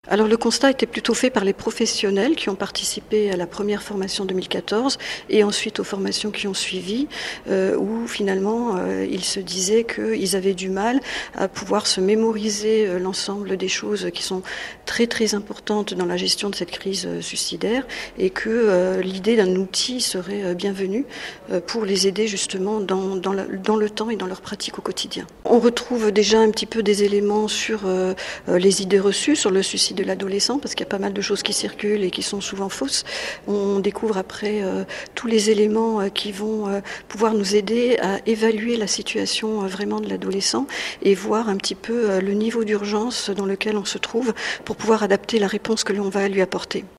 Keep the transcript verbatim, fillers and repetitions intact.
Alors le constat était plutôt fait par les professionnels qui ont participé à la première formation deux mille quatorze et ensuite aux formations qui ont suivi, euh, où finalement euh, ils se disaient qu'ils avaient du mal à pouvoir se mémoriser euh, l'ensemble des choses qui sont très très importantes dans la gestion de cette crise euh, suicidaire et que euh, l'idée d'un outil serait euh, bienvenue euh, pour les aider justement dans, dans, la, dans le temps et dans leur pratique au quotidien. On retrouve déjà un petit peu des éléments sur euh, les idées reçues sur le suicide de l'adolescent, parce qu'il y a pas mal de choses qui circulent et qui sont souvent fausses. On découvre après euh, tous les éléments euh, qui vont euh, pouvoir nous aider à évaluer la situation euh, vraiment de l'adolescent et voir un petit peu euh, le niveau d'urgence dans lequel on se trouve pour pouvoir adapter la réponse que l'on va lui apporter.